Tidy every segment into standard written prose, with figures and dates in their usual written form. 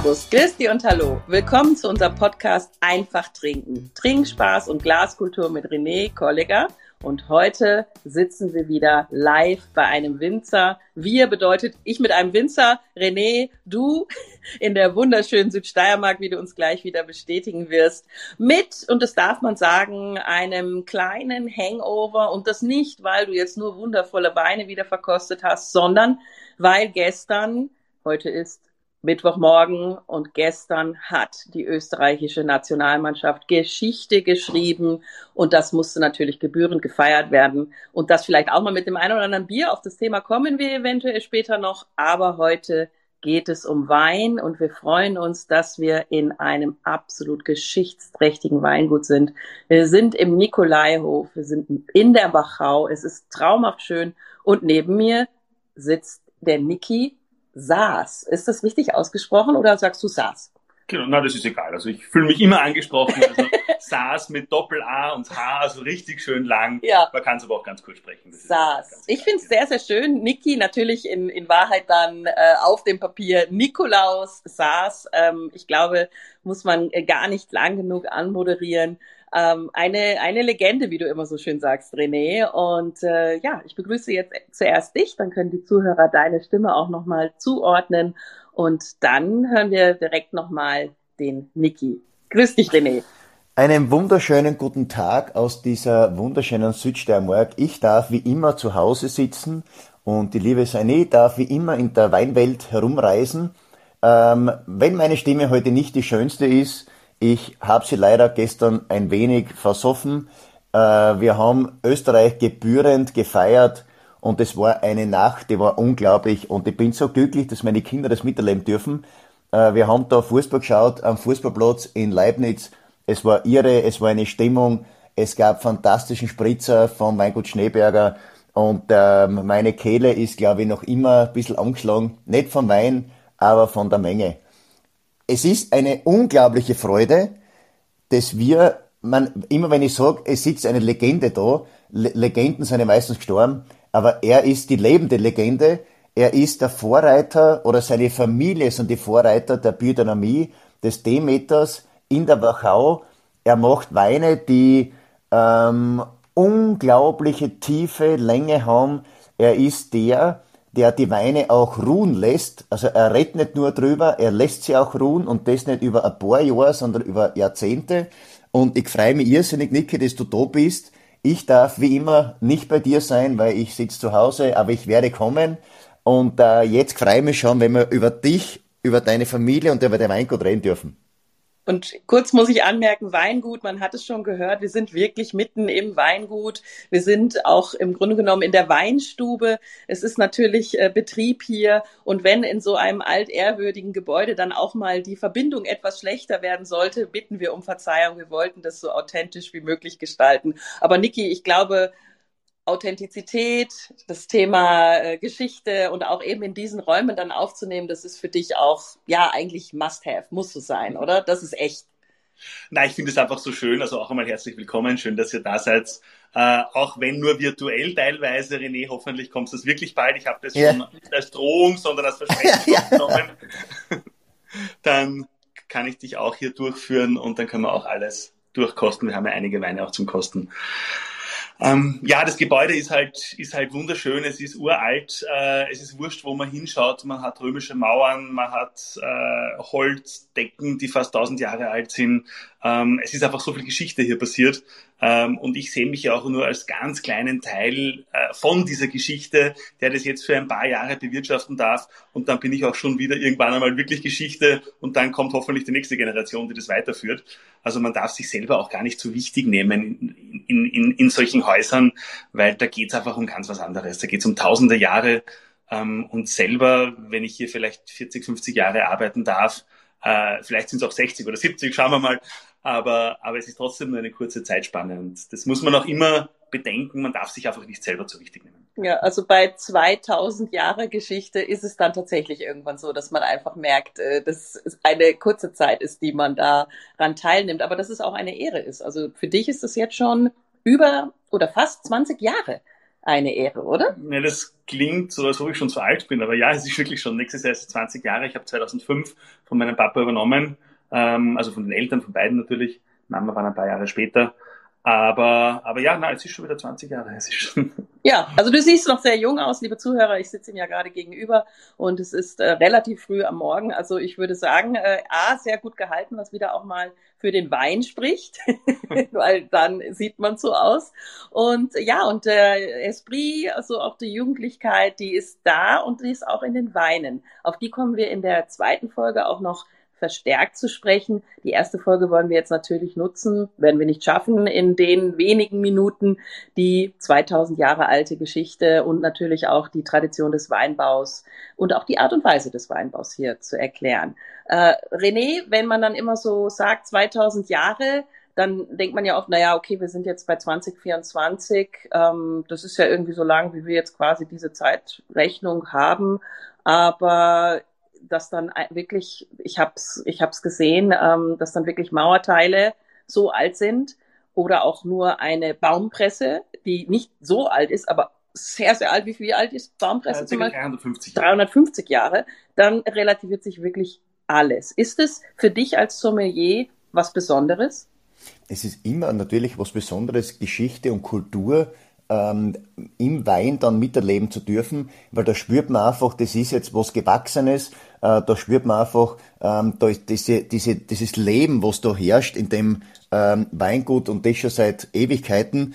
Servus, Christi und Hallo. Willkommen zu unserem Podcast Einfach Trinken. Trinkspaß und Glaskultur mit René Kollegger. Und heute sitzen wir wieder live bei einem Winzer. Wir bedeutet ich mit einem Winzer, René, du in der wunderschönen Südsteiermark, wie du uns gleich wieder bestätigen wirst, mit, und das darf man sagen, einem kleinen Hangover. Und das nicht, weil du jetzt nur wundervolle Weine wieder verkostet hast, sondern weil heute ist Mittwochmorgen und gestern hat die österreichische Nationalmannschaft Geschichte geschrieben und das musste natürlich gebührend gefeiert werden und das vielleicht auch mal mit dem einen oder anderen Bier. Auf das Thema kommen wir eventuell später noch, aber heute geht es um Wein und wir freuen uns, dass wir in einem absolut geschichtsträchtigen Weingut sind. Wir sind im Nikolaihof, wir sind in der Wachau, es ist traumhaft schön und neben mir sitzt der Niki Saas. Ist das richtig ausgesprochen oder sagst du Saas? Genau, na, das ist egal. Also ich fühle mich immer angesprochen. Also Saas mit Doppel-A und H, also richtig schön lang. Ja. Man kann es aber auch ganz kurz sprechen. Saas. Ich finde es sehr, sehr schön. Niki natürlich in Wahrheit dann auf dem Papier Nikolaus Saas. Ich glaube, muss man gar nicht lang genug anmoderieren. Eine Legende, wie du immer so schön sagst, René. Und ja, ich begrüße jetzt zuerst dich, dann können die Zuhörer deine Stimme auch nochmal zuordnen. Und dann hören wir direkt nochmal den Niki. Grüß dich, René. Einen wunderschönen guten Tag aus dieser wunderschönen Südsteiermark. Ich darf wie immer zu Hause sitzen und die liebe Sané darf wie immer in der Weinwelt herumreisen. Wenn meine Stimme heute nicht die schönste ist, ich habe sie leider gestern ein wenig versoffen. Wir haben Österreich gebührend gefeiert und es war eine Nacht, die war unglaublich und ich bin so glücklich, dass meine Kinder das miterleben dürfen. Wir haben da Fußball geschaut am Fußballplatz in Leibniz. Es war irre, es war eine Stimmung. Es gab fantastischen Spritzer vom Weingut Schneeberger und meine Kehle ist, glaube ich, noch immer ein bisschen angeschlagen. Nicht vom Wein, aber von der Menge. Es ist eine unglaubliche Freude, dass immer wenn ich sage, es sitzt eine Legende da, Legenden sind ja meistens gestorben, aber er ist die lebende Legende, er ist der Vorreiter oder seine Familie sind die Vorreiter der Biodynamie des Demeters in der Wachau. Er macht Weine, die unglaubliche tiefe Länge haben. Er ist der die Weine auch ruhen lässt. Also er redet nicht nur drüber, er lässt sie auch ruhen und das nicht über ein paar Jahre, sondern über Jahrzehnte. Und ich freue mich irrsinnig, Niki, dass du da bist. Ich darf wie immer nicht bei dir sein, weil ich sitze zu Hause, aber ich werde kommen. Und jetzt freue ich mich schon, wenn wir über dich, über deine Familie und über dein Weingut reden dürfen. Und kurz muss ich anmerken, Weingut, man hat es schon gehört, wir sind wirklich mitten im Weingut. Wir sind auch im Grunde genommen in der Weinstube. Es ist natürlich Betrieb hier. Und wenn in so einem altehrwürdigen Gebäude dann auch mal die Verbindung etwas schlechter werden sollte, bitten wir um Verzeihung. Wir wollten das so authentisch wie möglich gestalten. Aber Niki, ich glaube, Authentizität, das Thema Geschichte und auch eben in diesen Räumen dann aufzunehmen, das ist für dich auch, ja, eigentlich must-have, muss so sein, oder? Das ist echt. Nein, ich finde es einfach so schön, also auch einmal herzlich willkommen, schön, dass ihr da seid, auch wenn nur virtuell teilweise, René, hoffentlich kommst du es wirklich bald, ich habe das schon nicht als Drohung, sondern als Versprechen genommen, dann kann ich dich auch hier durchführen und dann können wir auch alles durchkosten, wir haben ja einige Weine auch zum Kosten. Ja, das Gebäude ist halt wunderschön, es ist uralt, es ist wurscht, wo man hinschaut, man hat römische Mauern, man hat Holzdecken, die fast 1000 Jahre alt sind, es ist einfach so viel Geschichte hier passiert und ich sehe mich ja auch nur als ganz kleinen Teil von dieser Geschichte, der das jetzt für ein paar Jahre bewirtschaften darf und dann bin ich auch schon wieder irgendwann einmal wirklich Geschichte und dann kommt hoffentlich die nächste Generation, die das weiterführt. Also man darf sich selber auch gar nicht so wichtig nehmen in solchen Häusern, weil da geht's einfach um ganz was anderes. Da geht's um tausende Jahre und selber, wenn ich hier vielleicht 40, 50 Jahre arbeiten darf, vielleicht sind es auch 60 oder 70, schauen wir mal, aber es ist trotzdem nur eine kurze Zeitspanne und das muss man auch immer bedenken, man darf sich einfach nicht selber zu wichtig nehmen. Ja, also bei 2000 Jahre Geschichte ist es dann tatsächlich irgendwann so, dass man einfach merkt, dass es eine kurze Zeit ist, die man daran teilnimmt, aber dass es auch eine Ehre ist. Also für dich ist es jetzt schon über oder fast 20 Jahre. eine Ehre, oder? Ja, das klingt so, als ob ich schon so alt bin, aber ja, es ist wirklich schon. Nächstes Jahr ist es 20 Jahre. Ich habe 2005 von meinem Papa übernommen, also von den Eltern, von beiden natürlich. Mama war ein paar Jahre später. Aber ja, es ist schon wieder 20 Jahre. Es ist schon Ja, also du siehst noch sehr jung aus, liebe Zuhörer. Ich sitze ihm ja gerade gegenüber und es ist relativ früh am Morgen. Also ich würde sagen, sehr gut gehalten, was wieder auch mal für den Wein spricht, weil dann sieht man so aus. Und ja, und der Esprit, also auch die Jugendlichkeit, die ist da und die ist auch in den Weinen. Auf die kommen wir in der zweiten Folge auch noch verstärkt zu sprechen. Die erste Folge wollen wir jetzt natürlich nutzen, werden wir nicht schaffen, in den wenigen Minuten die 2000 Jahre alte Geschichte und natürlich auch die Tradition des Weinbaus und auch die Art und Weise des Weinbaus hier zu erklären. René, wenn man dann immer so sagt 2000 Jahre, dann denkt man ja oft, naja, okay, wir sind jetzt bei 2024, das ist ja irgendwie so lang, wie wir jetzt quasi diese Zeitrechnung haben, aber dass dann wirklich, ich hab's gesehen, dass dann wirklich Mauerteile so alt sind oder auch nur eine Baumpresse, die nicht so alt ist, aber sehr, sehr alt. Wie alt ist Baumpresse zum Beispiel? 350. 350 Jahre. Dann relativiert sich wirklich alles. Ist es für dich als Sommelier was Besonderes? Es ist immer natürlich was Besonderes, Geschichte und Kultur im Wein dann miterleben zu dürfen, weil da spürt man einfach, das ist jetzt was Gewachsenes, da spürt man einfach da ist dieses Leben, was da herrscht in dem Weingut und das schon seit Ewigkeiten.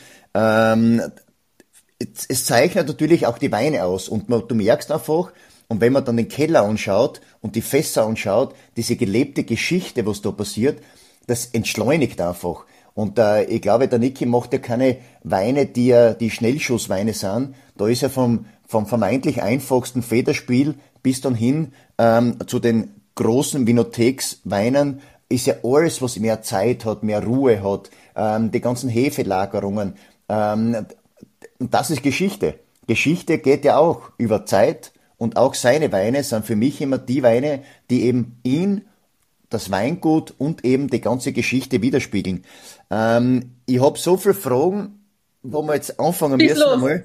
Es zeichnet natürlich auch die Weine aus und du merkst einfach, und wenn man dann den Keller anschaut und die Fässer anschaut, diese gelebte Geschichte, was da passiert, das entschleunigt einfach. Und ich glaube, der Niki macht ja keine Weine, die Schnellschussweine sind. Da ist er vom vermeintlich einfachsten Federspiel bis dann hin zu den großen Vinotheksweinen ist ja alles, was mehr Zeit hat, mehr Ruhe hat, die ganzen Hefelagerungen. Und das ist Geschichte. Geschichte geht ja auch über Zeit und auch seine Weine sind für mich immer die Weine, die eben ihn, das Weingut und eben die ganze Geschichte widerspiegeln. Ich habe so viele Fragen, wo wir jetzt anfangen müssen einmal.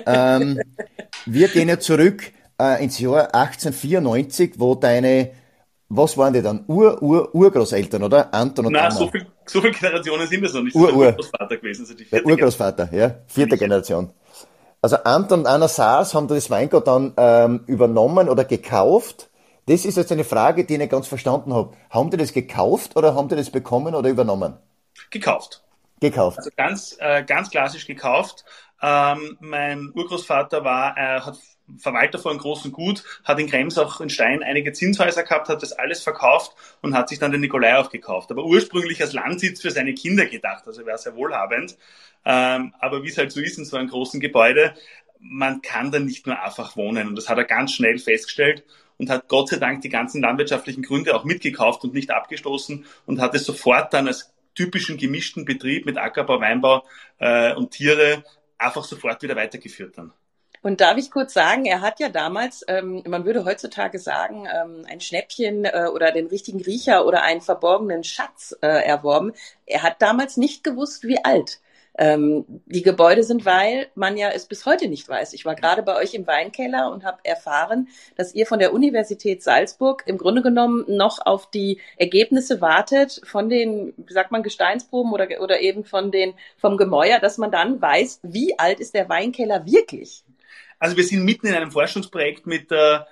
Wir gehen ja zurück ins Jahr 1894, wo was waren die dann? Urgroßeltern, oder? Anton und Anna. So viele Generationen sind das noch nicht. Urgroßvater gewesen. Also die der Urgroßvater, ja, vierte Generation. Also Anton und Anna Saas haben das Weingut dann übernommen oder gekauft. Das ist jetzt eine Frage, die ich nicht ganz verstanden habe. Haben die das gekauft oder haben die das bekommen oder übernommen? Gekauft. Also ganz klassisch gekauft. Mein Urgroßvater hat Verwalter von einem großen Gut, hat in Krems auch in Stein einige Zinshäuser gehabt, hat das alles verkauft und hat sich dann den Nikolai auch gekauft. Aber ursprünglich als Landsitz für seine Kinder gedacht, also er war sehr wohlhabend. Aber wie es halt so ist in so einem großen Gebäude, man kann da nicht nur einfach wohnen. Und das hat er ganz schnell festgestellt und hat Gott sei Dank die ganzen landwirtschaftlichen Gründe auch mitgekauft und nicht abgestoßen und hat es sofort dann als typischen gemischten Betrieb mit Ackerbau, Weinbau und Tiere einfach sofort wieder weitergeführt dann. Und darf ich kurz sagen, er hat ja damals, man würde heutzutage sagen, ein Schnäppchen oder den richtigen Riecher oder einen verborgenen Schatz erworben. Er hat damals nicht gewusst, wie alt die Gebäude sind, weil man ja es bis heute nicht weiß. Ich war gerade bei euch im Weinkeller und habe erfahren, dass ihr von der Universität Salzburg im Grunde genommen noch auf die Ergebnisse wartet von den, wie sagt man, Gesteinsproben oder eben vom Gemäuer, dass man dann weiß, wie alt ist der Weinkeller wirklich. Also wir sind mitten in einem Forschungsprojekt mit der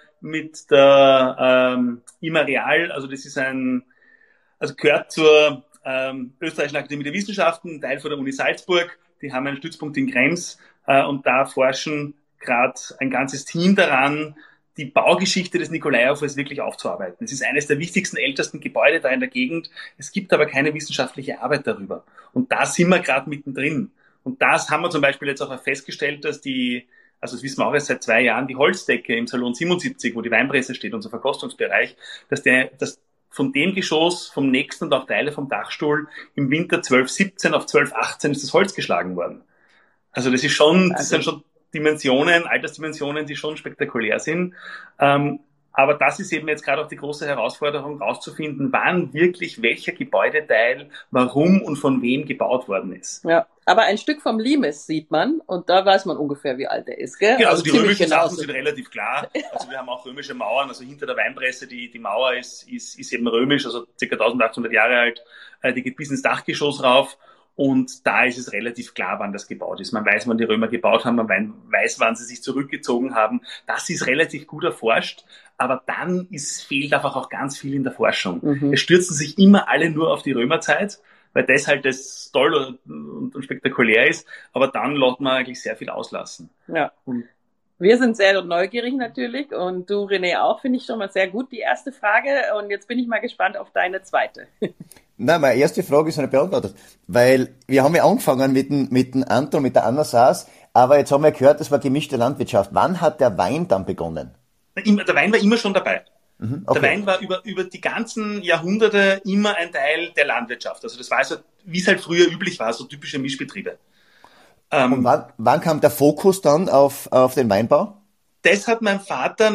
Immareal, also das ist gehört zur Österreichischen Akademie der Wissenschaften, ein Teil von der Uni Salzburg, die haben einen Stützpunkt in Krems und da forschen gerade ein ganzes Team daran, die Baugeschichte des Nikolaihoffes wirklich aufzuarbeiten. Es ist eines der wichtigsten, ältesten Gebäude da in der Gegend. Es gibt aber keine wissenschaftliche Arbeit darüber. Und da sind wir gerade mittendrin. Und das haben wir zum Beispiel jetzt auch festgestellt, dass das wissen wir auch erst seit 2 Jahren, die Holzdecke im Salon 77, wo die Weinpresse steht, unser Verkostungsbereich, dass von dem Geschoss, vom nächsten und auch Teile vom Dachstuhl im Winter 1217 auf 1218 ist das Holz geschlagen worden. Also das sind schon Dimensionen, Altersdimensionen, die schon spektakulär sind. Aber Aber das ist eben jetzt gerade auch die große Herausforderung, rauszufinden, wann wirklich welcher Gebäudeteil, warum und von wem gebaut worden ist. Ja, aber ein Stück vom Limes sieht man und da weiß man ungefähr, wie alt er ist, gell? Genau, also die römischen genauso. Sachen sind relativ klar. Also wir haben auch römische Mauern, also hinter der Weinpresse, die Mauer ist eben römisch, also ca. 1800 Jahre alt, die geht bis ins Dachgeschoss rauf. Und da ist es relativ klar, wann das gebaut ist. Man weiß, wann die Römer gebaut haben, man weiß, wann sie sich zurückgezogen haben. Das ist relativ gut erforscht, aber dann fehlt einfach auch ganz viel in der Forschung. Es stürzen sich immer alle nur auf die Römerzeit, weil das halt das toll und spektakulär ist, aber dann lässt man eigentlich sehr viel auslassen. Ja. Wir sind sehr neugierig natürlich und du, René, auch, finde ich schon mal sehr gut, die erste Frage. Und jetzt bin ich mal gespannt auf deine zweite. Nein, meine erste Frage ist noch nicht beantwortet, weil wir haben ja angefangen mit dem Anton, mit der Anna Saas, aber jetzt haben wir gehört, das war gemischte Landwirtschaft. Wann hat der Wein dann begonnen? Der Wein war immer schon dabei. Okay. Der Wein war über die ganzen Jahrhunderte immer ein Teil der Landwirtschaft. Also das war so, wie es halt früher üblich war, so typische Mischbetriebe. Und wann kam der Fokus dann auf den Weinbau? Das hat mein Vater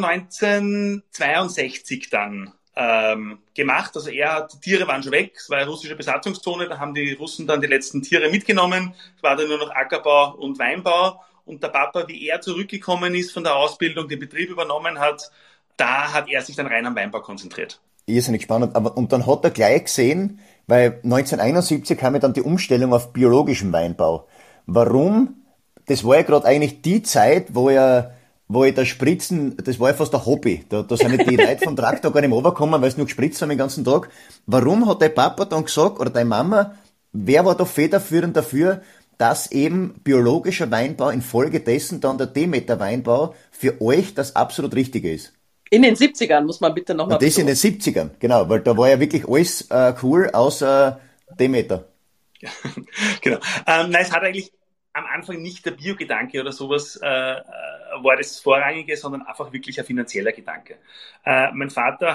1962 dann gemacht. Also die Tiere waren schon weg, es war eine russische Besatzungszone, da haben die Russen dann die letzten Tiere mitgenommen, es war dann nur noch Ackerbau und Weinbau und der Papa, wie er zurückgekommen ist von der Ausbildung, den Betrieb übernommen hat, da hat er sich dann rein am Weinbau konzentriert. Irrsinnig spannend, und dann hat er gleich gesehen, weil 1971 kam ja dann die Umstellung auf biologischen Weinbau. Warum? Das war ja gerade eigentlich die Zeit, wo das Spritzen, das war ja fast ein Hobby. Da sind die Leute vom Traktor gar nicht mehr runtergekommen, weil sie nur gespritzt haben den ganzen Tag. Warum hat dein Papa dann gesagt, oder deine Mama, wer war da federführend dafür, dass eben biologischer Weinbau infolgedessen dann der Demeter-Weinbau für euch das absolut Richtige ist? In den 70ern, muss man bitte nochmal betonen. Das in den 70ern, genau, weil da war ja wirklich alles cool, außer Demeter. Ja, genau. Nein, es hat eigentlich am Anfang nicht der Biogedanke oder sowas war das Vorrangige, sondern einfach wirklich ein finanzieller Gedanke. Mein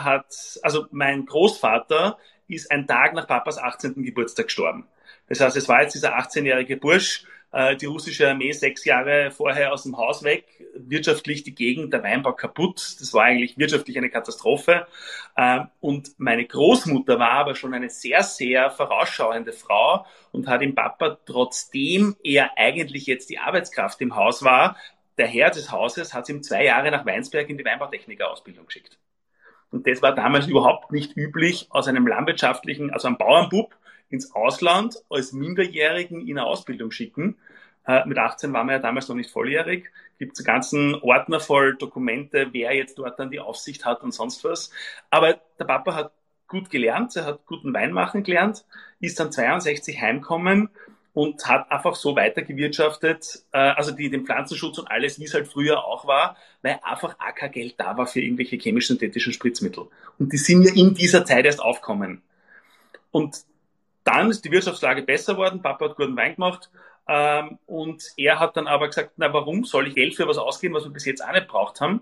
Großvater ist ein Tag nach Papas 18. Geburtstag gestorben. Das heißt, es war jetzt dieser 18-jährige Bursch, die russische Armee 6 Jahre vorher aus dem Haus weg, wirtschaftlich die Gegend, der Weinbau kaputt. Das war eigentlich wirtschaftlich eine Katastrophe. Und meine Großmutter war aber schon eine sehr, sehr vorausschauende Frau und hat dem Papa, trotzdem er eigentlich jetzt die Arbeitskraft im Haus war, der Herr des Hauses, hat ihm 2 Jahre nach Weinsberg in die Weinbautechnikerausbildung geschickt. Und das war damals überhaupt nicht üblich, aus einem landwirtschaftlichen, also einem Bauernbub, ins Ausland als Minderjährigen in eine Ausbildung schicken. Mit 18 waren wir ja damals noch nicht volljährig. Gibt es einen ganzen Ordner voll Dokumente, wer jetzt dort dann die Aufsicht hat und sonst was. Aber der Papa hat gut gelernt, er hat guten Wein machen gelernt, ist dann 62 heimgekommen und hat einfach so weitergewirtschaftet, also den Pflanzenschutz und alles, wie es halt früher auch war, weil einfach auch kein Geld da war für irgendwelche chemisch-synthetischen Spritzmittel. Und die sind ja in dieser Zeit erst aufgekommen. Und dann ist die Wirtschaftslage besser worden, Papa hat guten Wein gemacht und er hat dann aber gesagt, na warum soll ich Geld für was ausgeben, was wir bis jetzt auch nicht braucht haben?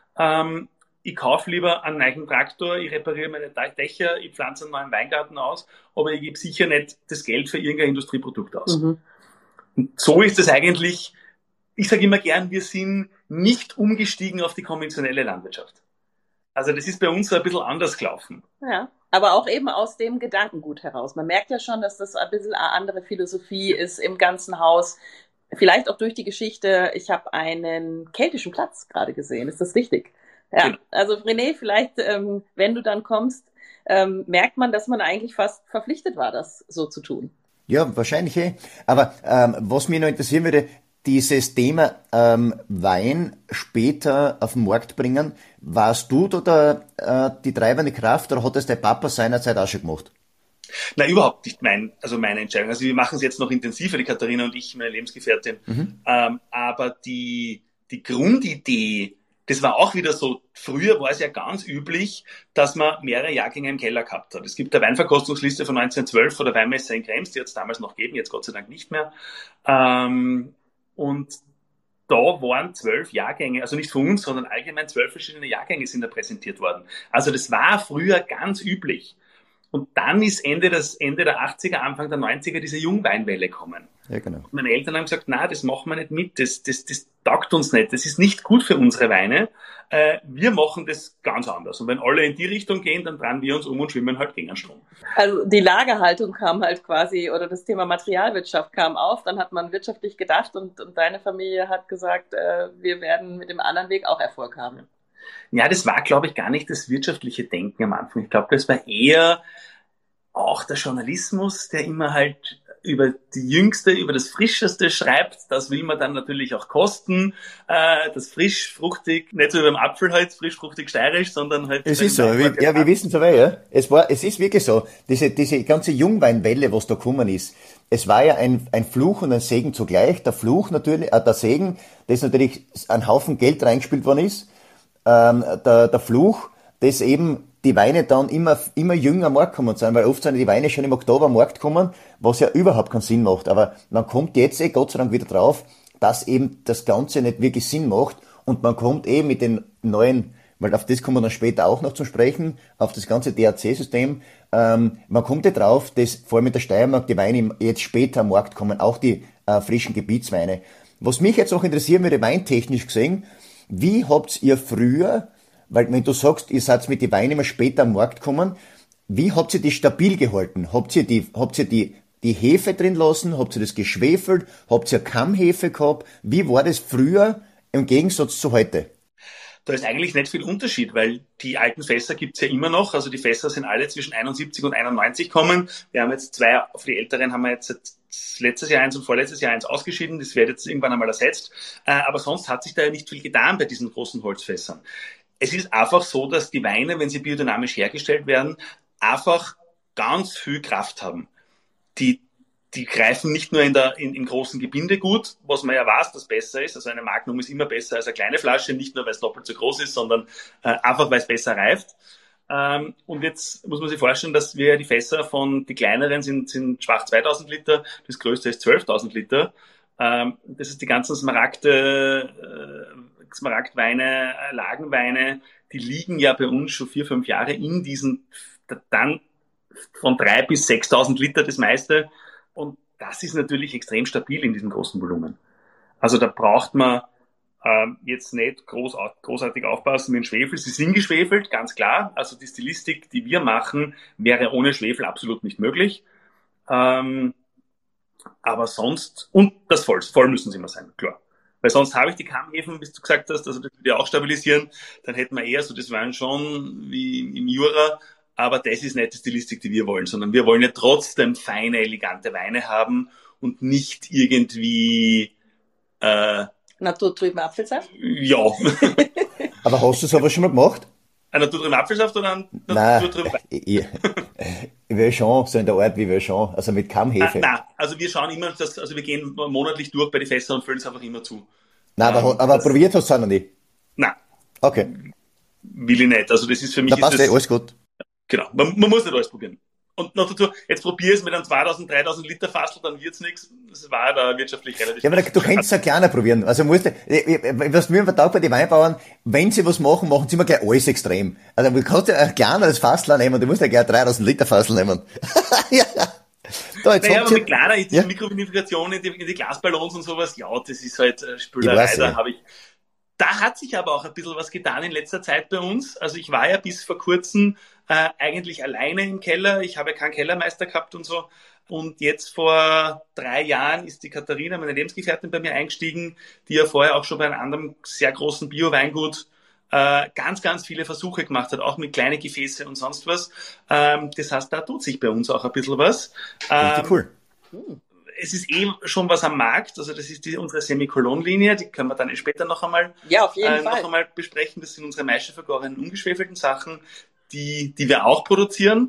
Ich kaufe lieber einen neuen Traktor, ich repariere meine Dächer, ich pflanze einen neuen Weingarten aus, aber ich gebe sicher nicht das Geld für irgendein Industrieprodukt aus. Und so ist es eigentlich, ich sage immer gern, wir sind nicht umgestiegen auf die konventionelle Landwirtschaft. Also das ist bei uns so ein bisschen anders gelaufen. Ja, aber auch eben aus dem Gedankengut heraus. Man merkt ja schon, dass das ein bisschen eine andere Philosophie ist im ganzen Haus. Vielleicht auch durch die Geschichte, ich habe einen keltischen Platz gerade gesehen, ist das richtig? Ja, genau. Also René, vielleicht, wenn du dann kommst, merkt man, dass man eigentlich fast verpflichtet war, das so zu tun. Ja, wahrscheinlich Aber was mich noch interessieren würde, dieses Thema Wein später auf den Markt bringen, warst du da die treibende Kraft oder hat es dein Papa seinerzeit auch schon gemacht? Nein, überhaupt nicht meine Entscheidung. Also wir machen es jetzt noch intensiver, die Katharina und ich, meine Lebensgefährtin. Aber die Grundidee, das war auch wieder so, früher war es ja ganz üblich, dass man mehrere Jahrgänge im Keller gehabt hat. Es gibt eine Weinverkostungsliste von 1912 von der Weinmesse in Krems, die hat es damals noch gegeben, jetzt Gott sei Dank nicht mehr. Und da waren 12 Jahrgänge, also nicht von uns, sondern allgemein 12 verschiedene Jahrgänge sind da präsentiert worden. Also das war früher ganz üblich. Und dann ist Ende der 80er, Anfang der 90er diese Jungweinwelle gekommen. Ja, genau. Und meine Eltern haben gesagt, na, das machen wir nicht mit, das taugt uns nicht, das ist nicht gut für unsere Weine. Wir machen das ganz anders. Und wenn alle in die Richtung gehen, dann drehen wir uns um und schwimmen halt gegen den Strom. Also die Lagerhaltung kam halt quasi, oder das Thema Materialwirtschaft kam auf, dann hat man wirtschaftlich gedacht und deine Familie hat gesagt, wir werden mit dem anderen Weg auch Erfolg haben. Ja, das war, glaube ich, gar nicht das wirtschaftliche Denken am Anfang. Ich glaube, das war eher auch der Journalismus, der immer halt über die Jüngste, über das Frischeste schreibt. Das will man dann natürlich auch kosten. Das frisch, fruchtig, nicht so wie beim Apfel halt, frisch, fruchtig, steirisch, sondern halt... Es ist so, wir wissen es aber, ja. Es ist wirklich so, diese ganze Jungweinwelle, was da gekommen ist, es war ja ein Fluch und ein Segen zugleich. Der Fluch natürlich, der Segen, das natürlich ein Haufen Geld reingespielt worden ist. Der Fluch, dass eben die Weine dann immer jünger am Markt kommen sind, weil oft sind die Weine schon im Oktober am Markt kommen, was ja überhaupt keinen Sinn macht. Aber man kommt jetzt Gott sei Dank wieder drauf, dass eben das Ganze nicht wirklich Sinn macht und man kommt mit den neuen, weil auf das kommen wir dann später auch noch zu sprechen, auf das ganze DRC-System, man kommt ja drauf, dass vor allem mit der Steiermark die Weine jetzt später am Markt kommen, auch die frischen Gebietsweine. Was mich jetzt noch interessieren würde, weintechnisch gesehen, wie habt ihr früher, weil wenn du sagst, ihr seid mit den Weinen immer später am Markt gekommen, wie habt ihr die stabil gehalten? Habt ihr die Hefe drin lassen? Habt ihr das geschwefelt? Habt ihr Kammhefe gehabt? Wie war das früher im Gegensatz zu heute? Da ist eigentlich nicht viel Unterschied, weil die alten Fässer gibt's ja immer noch. Also die Fässer sind alle zwischen 71 und 91 kommen. Wir haben jetzt für die Älteren haben wir jetzt letztes Jahr eins und vorletztes Jahr eins ausgeschieden. Das wird jetzt irgendwann einmal ersetzt. Aber sonst hat sich da ja nicht viel getan bei diesen großen Holzfässern. Es ist einfach so, dass die Weine, wenn sie biodynamisch hergestellt werden, einfach ganz viel Kraft haben. Die greifen nicht nur im großen Gebinde gut, was man ja weiß, dass besser ist. Also eine Magnum ist immer besser als eine kleine Flasche, nicht nur, weil es doppelt so groß ist, sondern einfach, weil es besser reift. Und jetzt muss man sich vorstellen, dass die Fässer die kleineren sind schwach 2000 Liter, das größte ist 12.000 Liter. Das ist die ganzen Smaragdweine, Lagenweine, die liegen ja bei uns schon 4-5 Jahre in diesen, dann von 3.000 bis 6.000 Liter das meiste. Und das ist natürlich extrem stabil in diesem großen Volumen. Also da braucht man jetzt nicht großartig aufpassen mit dem Schwefel. Sie sind geschwefelt, ganz klar. Also die Stilistik, die wir machen, wäre ohne Schwefel absolut nicht möglich. Aber sonst, und das voll müssen sie immer sein, klar. Weil sonst habe ich die Kammhefen, wie du gesagt hast, also das würde ja auch stabilisieren, dann hätten wir eher so das Wein schon wie im Jura, aber das ist nicht die Stilistik, die wir wollen, sondern wir wollen ja trotzdem feine, elegante Weine haben und nicht irgendwie naturtrüben Apfelsaft? Ja. Aber hast du es aber schon mal gemacht? Ein naturtrüben Apfelsaft oder ein naturtrüben Wein? Ich will schon, so in der Art wie wir schon, also mit Kammhefe. Nein, also wir schauen immer, wir gehen monatlich durch bei den Fässern und füllen es einfach immer zu. Nein, aber probiert hast du es auch noch nicht? Nein. Okay. Will ich nicht, also das ist für mich... Da passt alles gut. Genau, man muss nicht alles probieren. Und noch dazu, jetzt probier es mit einem 2.000, 3.000 Liter Fassel, dann wird's nichts. Das war da wirtschaftlich relativ... Ja, aber du kannst es ja kleiner probieren. Also was mir immer taugt bei den Weinbauern, wenn sie was machen, machen sie immer gleich alles extrem. Also du kannst ja ein kleineres Fassel nehmen, du musst ja gleich 3.000 Liter Fassel nehmen. Ja. Da, jetzt aber mit kleiner, diese Mikrovinifikation in die Glasballons und sowas, ja, das ist halt Spülerei, Da hat sich aber auch ein bisschen was getan in letzter Zeit bei uns. Also ich war ja bis vor kurzem eigentlich alleine im Keller. Ich habe ja keinen Kellermeister gehabt und so. Und jetzt vor 3 Jahren ist die Katharina, meine Lebensgefährtin, bei mir eingestiegen, die ja vorher auch schon bei einem anderen sehr großen Bio-Weingut ganz, ganz viele Versuche gemacht hat, auch mit kleinen Gefäße und sonst was. Das heißt, da tut sich bei uns auch ein bisschen was. Richtig cool. Es ist schon was am Markt, also das ist unsere Semikolon-Linie, die können wir dann später noch einmal, auf jeden Fall. Noch einmal besprechen. Das sind unsere maischevergorenen, ungeschwefelten Sachen, die wir auch produzieren.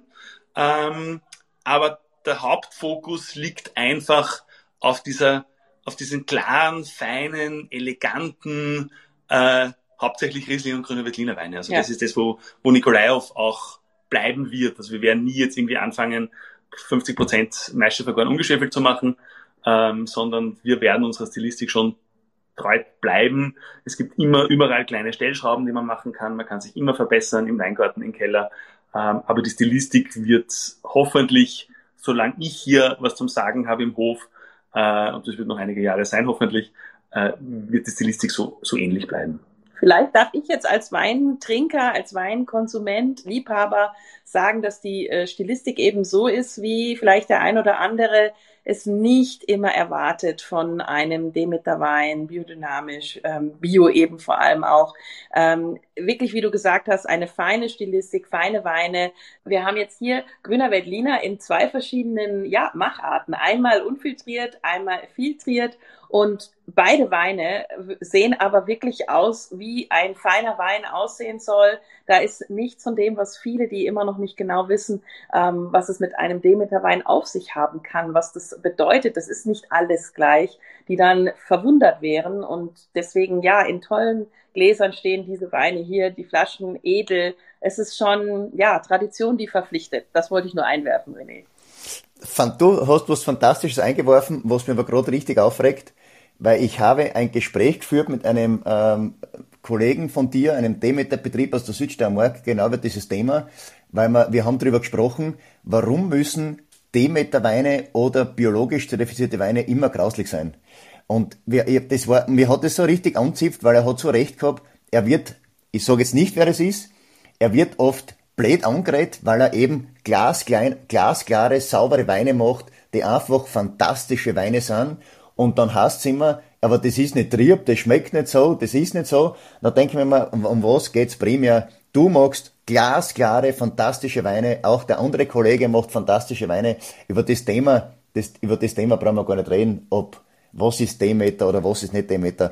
Aber der Hauptfokus liegt einfach auf diesen klaren, feinen, eleganten, hauptsächlich Riesling und grüne Veltliner Weine. Also das ist das, wo Nikolaev auch bleiben wird. Also wir werden nie jetzt irgendwie anfangen, 50% Maischevergoren ungeschwefelt zu machen, sondern wir werden unserer Stilistik schon treu bleiben. Es gibt immer überall kleine Stellschrauben, die man machen kann. Man kann sich immer verbessern im Weingarten, im Keller. Aber die Stilistik wird hoffentlich, solange ich hier was zum Sagen habe im Hof, und das wird noch einige Jahre sein, hoffentlich, wird die Stilistik so ähnlich bleiben. Vielleicht darf ich jetzt als Weintrinker, als Weinkonsument, Liebhaber sagen, dass die Stilistik eben so ist, wie vielleicht der ein oder andere es nicht immer erwartet von einem Demeter-Wein, biodynamisch, bio eben vor allem auch. Wirklich, wie du gesagt hast, eine feine Stilistik, feine Weine. Wir haben jetzt hier Grüner Veltliner in 2 verschiedenen Macharten. Einmal unfiltriert, einmal filtriert. Und beide Weine sehen aber wirklich aus, wie ein feiner Wein aussehen soll. Da ist nichts von dem, was viele, die immer noch nicht genau wissen, was es mit einem Demeter-Wein auf sich haben kann, was das bedeutet. Das ist nicht alles gleich, die dann verwundert wären. Und deswegen, in tollen Gläsern stehen diese Weine hier, die Flaschen edel. Es ist schon, Tradition, die verpflichtet. Das wollte ich nur einwerfen, René. Du hast was Fantastisches eingeworfen, was mir aber gerade richtig aufregt, weil ich habe ein Gespräch geführt mit einem Kollegen von dir, einem Demeter-Betrieb aus der Südsteiermark, genau über dieses Thema, weil wir haben darüber gesprochen, warum müssen Demeter-Weine oder biologisch zertifizierte Weine immer grauslich sein. Und mir hat das so richtig anzipft, weil er hat so recht gehabt, ich sage jetzt nicht, wer es ist, er wird oft blöd angeredet, weil er eben glasklare, saubere Weine macht, die einfach fantastische Weine sind. Und dann heißt es immer, aber das ist nicht trieb, das schmeckt nicht so, das ist nicht so. Dann denke ich mir mal, um was geht's primär? Du magst glasklare, fantastische Weine, auch der andere Kollege macht fantastische Weine. Über das Thema brauchen wir gar nicht reden, was ist Demeter oder was ist nicht Demeter.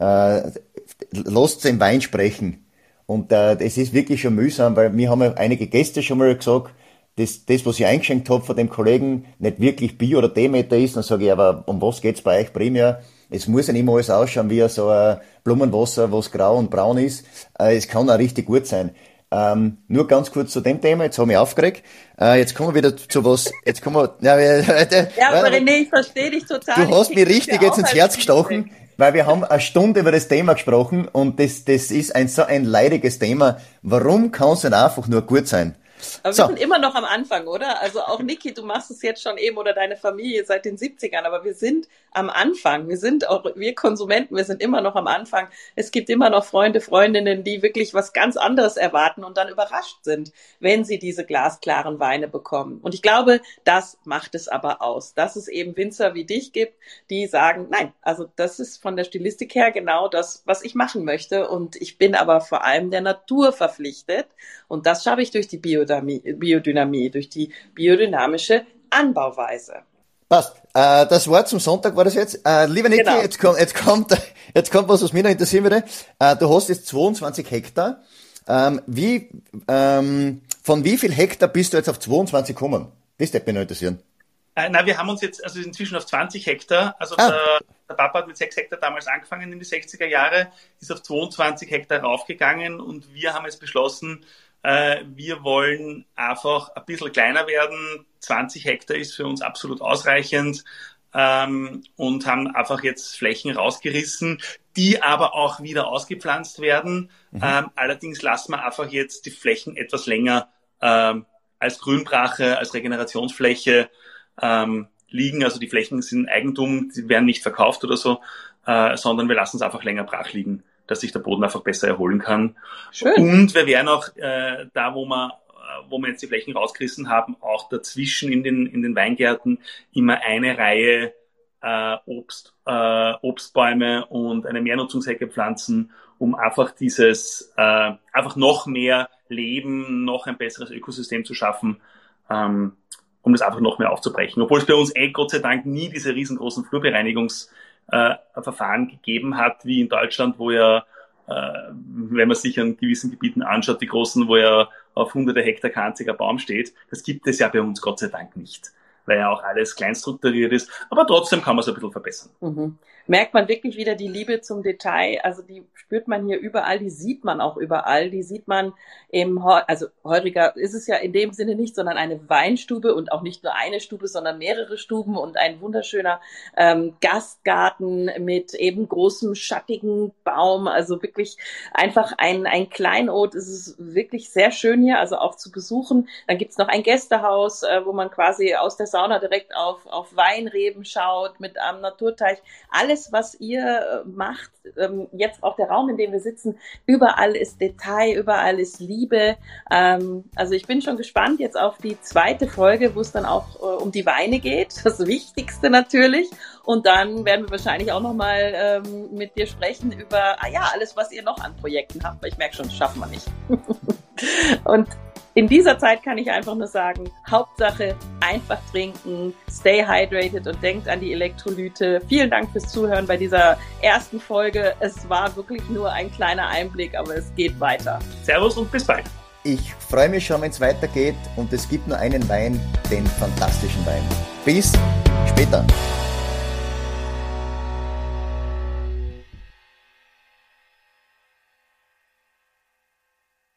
Lasst den Wein sprechen. Und es ist wirklich schon mühsam, weil mir haben ja einige Gäste schon mal gesagt, das, was ich eingeschenkt habe von dem Kollegen, nicht wirklich Bio oder Demeter ist. Dann sage ich, aber um was geht's bei euch primär? Es muss ja nicht immer alles ausschauen wie so ein Blumenwasser, was grau und braun ist. Es kann auch richtig gut sein. Nur ganz kurz zu dem Thema, jetzt habe ich mich aufgeregt. Jetzt kommen wir wieder zu was, aber René, ich verstehe dich total. Du hast mich richtig jetzt ins Herz gestochen, weil wir haben eine Stunde über das Thema gesprochen und das ist so ein leidiges Thema. Warum kann es denn einfach nur gut sein? Aber wir sind immer noch am Anfang, oder? Also auch Niki, du machst es jetzt schon eben oder deine Familie seit den 70ern, aber wir sind am Anfang. Wir Konsumenten, wir sind immer noch am Anfang. Es gibt immer noch Freunde, Freundinnen, die wirklich was ganz anderes erwarten und dann überrascht sind, wenn sie diese glasklaren Weine bekommen. Und ich glaube, das macht es aber aus, dass es eben Winzer wie dich gibt, die sagen, nein, also das ist von der Stilistik her genau das, was ich machen möchte. Und ich bin aber vor allem der Natur verpflichtet. Und das schaffe ich durch die Biodynamie, durch die biodynamische Anbauweise. Passt. Das Wort zum Sonntag war das jetzt. Lieber Niki, genau. jetzt kommt was mich noch interessieren würde. Du hast jetzt 22 Hektar. Von wie viel Hektar bist du jetzt auf 22 gekommen? Das würde mich noch interessieren. Wir haben uns jetzt, also inzwischen auf 20 Hektar, also der Papa hat mit 6 Hektar damals angefangen in die 60er Jahre, ist auf 22 Hektar raufgegangen und wir haben jetzt beschlossen, wir wollen einfach ein bisschen kleiner werden. 20 Hektar ist für uns absolut ausreichend und haben einfach jetzt Flächen rausgerissen, die aber auch wieder ausgepflanzt werden. Allerdings lassen wir einfach jetzt die Flächen etwas länger als Grünbrache, als Regenerationsfläche liegen. Also die Flächen sind Eigentum, die werden nicht verkauft oder so, sondern wir lassen es einfach länger brach liegen, dass sich der Boden einfach besser erholen kann. Schön. Und wir werden auch da, wo wir jetzt die Flächen rausgerissen haben, auch dazwischen in den Weingärten immer eine Reihe Obstbäume und eine Mehrnutzungshecke pflanzen, um einfach einfach noch mehr Leben, noch ein besseres Ökosystem zu schaffen, um das einfach noch mehr aufzubrechen. Obwohl es bei uns Gott sei Dank nie diese riesengroßen Flurbereinigungsverfahren gegeben hat, wie in Deutschland, wo ja, wenn man sich an gewissen Gebieten anschaut, die großen, wo ja auf hunderte Hektar kein einziger Baum steht, das gibt es ja bei uns Gott sei Dank nicht, weil ja auch alles klein strukturiert ist, aber trotzdem kann man es ein bisschen verbessern. Mhm. Merkt man wirklich wieder die Liebe zum Detail, also die spürt man hier überall, die sieht man auch überall, die sieht man also Heuriger ist es ja in dem Sinne nicht, sondern eine Weinstube und auch nicht nur eine Stube, sondern mehrere Stuben und ein wunderschöner Gastgarten mit eben großem schattigen Baum, also wirklich einfach ein Kleinod, es ist wirklich sehr schön hier, also auch zu besuchen. Dann gibt's noch ein Gästehaus, wo man quasi aus der Sauna direkt auf Weinreben schaut, mit einem Naturteich. Alles, was ihr macht, jetzt auch der Raum, in dem wir sitzen, überall ist Detail, überall ist Liebe. Also ich bin schon gespannt jetzt auf die zweite Folge, wo es dann auch um die Weine geht, das Wichtigste natürlich. Und dann werden wir wahrscheinlich auch nochmal mit dir sprechen über alles, was ihr noch an Projekten habt, weil ich merke schon, das schaffen wir nicht. Und in dieser Zeit kann ich einfach nur sagen, Hauptsache einfach trinken, stay hydrated und denkt an die Elektrolyte. Vielen Dank fürs Zuhören bei dieser ersten Folge. Es war wirklich nur ein kleiner Einblick, aber es geht weiter. Servus und bis bald. Ich freue mich schon, wenn es weitergeht und es gibt nur einen Wein, den fantastischen Wein. Bis später.